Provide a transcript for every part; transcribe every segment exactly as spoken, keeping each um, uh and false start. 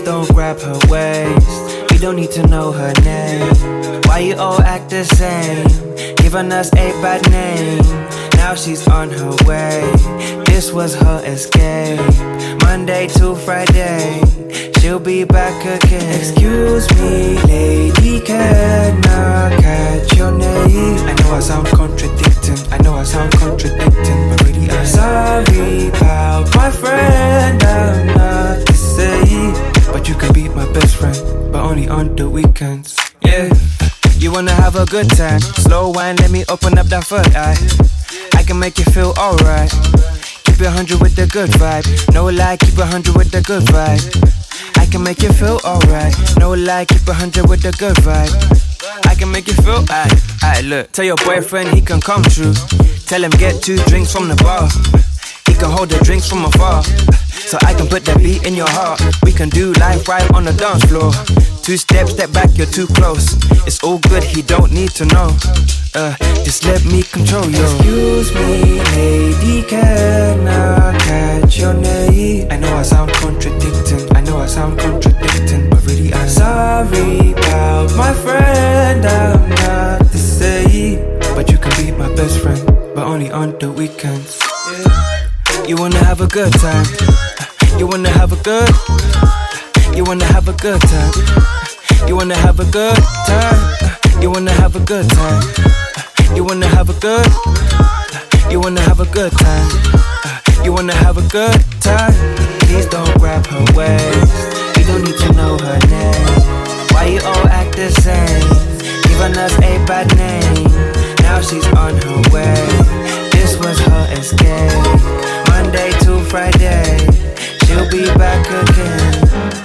don't grab her waist. We don't need to know her name. Why you all act the same? Giving us a bad name. Now she's on her way. This was her escape. Monday to Friday, she'll be back again. Excuse me, lady, can I catch your name? I know I sound contradicting, I know I sound contradicting, but really I'm sorry about my friend, I'm not to say. But you can be my best friend, but only on the weekends. Yeah, you wanna have a good time? Slow wine, let me open up that third eye. I can make you feel alright. Keep it one hundred with the good vibe. No lie, keep it one hundred with the good vibe. I can make you feel alright. No lie, keep it one hundred with the good vibe. I can make you feel alright. Alright, look, tell your boyfriend he can come true. Tell him get two drinks from the bar. He can hold the drinks from afar, so I can put that beat in your heart. We can do life right on the dance floor. Two steps, step back, you're too close. It's all good, he don't need to know. Uh, just let me control you. Excuse me, lady, can I catch your name? I know I sound contradicting, I know I sound contradicting, but really I'm sorry about my friend, I'm not to say. But you can be my best friend, but only on the weekends. Yeah. You wanna have a good time. You wanna have a good. You wanna have a good time. You wanna have a good time. You wanna have a good time. You wanna have a good. You wanna have a good time. You wanna have a good time. Please don't grab her waist. We don't need to know her name. Why you all act the same? Giving us a bad name. Now she's on her way. This was her escape. Monday to Friday, she'll be back again.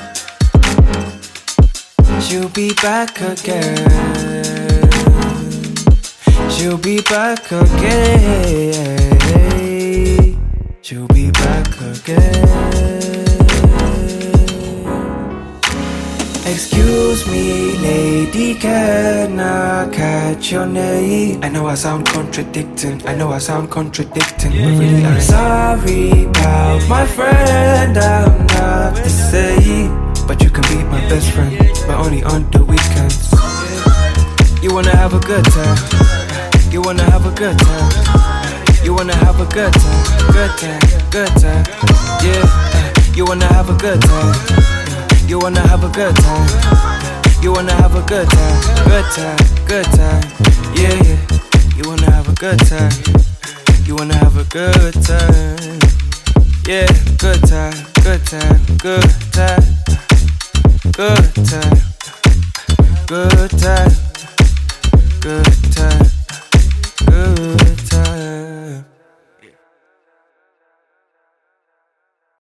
She'll be back again. She'll be back again. She'll be back again. Excuse me, lady, can I catch your name? I know I sound contradicting, I know I sound contradicting, but really I'm sorry about my friend, I'm not to say. But you can be my best friend, but only on the weekends. You wanna have a good time. You wanna have a good time. You wanna have a good time. Good time, good time. Yeah, you wanna have a good time. You wanna have a good time. You wanna have a good time. Good time, good time. Yeah, yeah. You wanna have a good time. You wanna have a good time. Yeah, good time, good time, good time. Good time, good time.